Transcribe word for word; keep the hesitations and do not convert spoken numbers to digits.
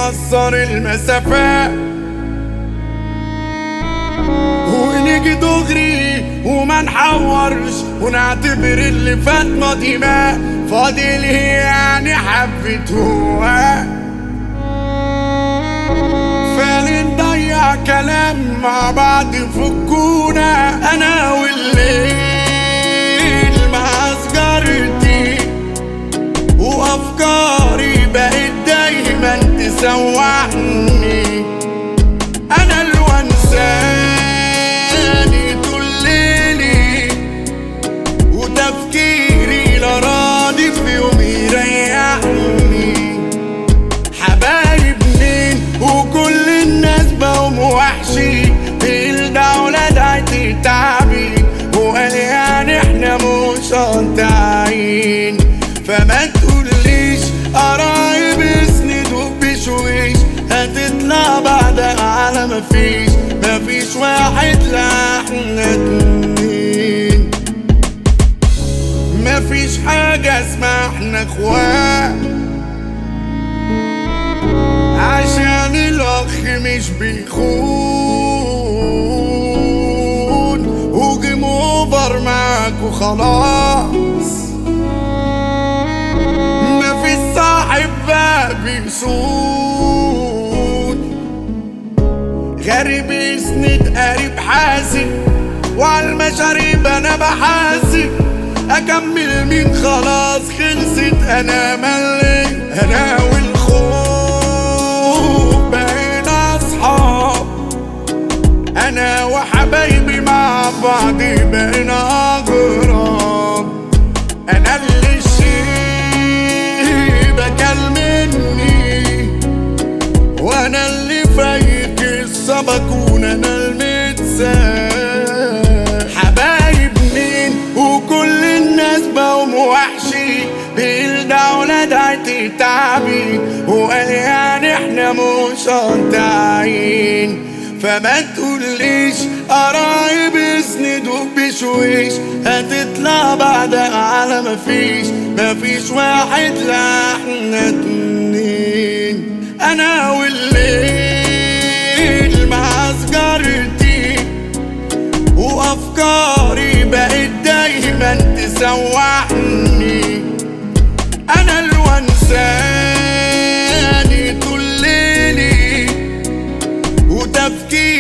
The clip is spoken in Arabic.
نقصر المسافات ونيجي دغري وما نحورش ونعتبر اللي فات ماضي ما فاضل ايه يعني حبة هوا فنضيع كلام مع بعض فكونا انا والليل مع سجارتي وافكاري بقت دايما تسوحني انا اللي وانساني طول ليلي وتفكيري لا راضي في يوم يريحني حبايب مين وكل الناس بقوا وحشي الدولة دعتي تعبي وقال يعني احنا مش قاطعين فما تقوليش قرايب اسندوا بشويش هتطلع بعدها على مفيش مفيش واحد لا احنا اتنين مفيش حاجة اسمها احنا اخوات عشان الاخ مش بيخون وجيم اوفر معاك وخلاص مفيش صاحب بقى بيسود غريب يسند قريب حاسب وعالمشاريب انا بحاسب اكمل مين خلاص خلصت انا مليت انا والخوف بقينا اصحاب انا وحبايبي مع بعض بقينا اغراب انا اللي الشيء بكل مني وانا اللي فايق السبكون انا المتساب حبايب مين وكل الناس بقوا وحشي بالدولة دعتي تعبي وقال يعني احنا مش قاطعين فما تقوليش قرايب اسندوا بشويش هتطلع بعدها على مفيش مفيش واحد لا احنا اتنين انا والليل مع سجارتي وافكاري بقت دايما تسوحني انا اللي وانساني طول ليلي وتفكيري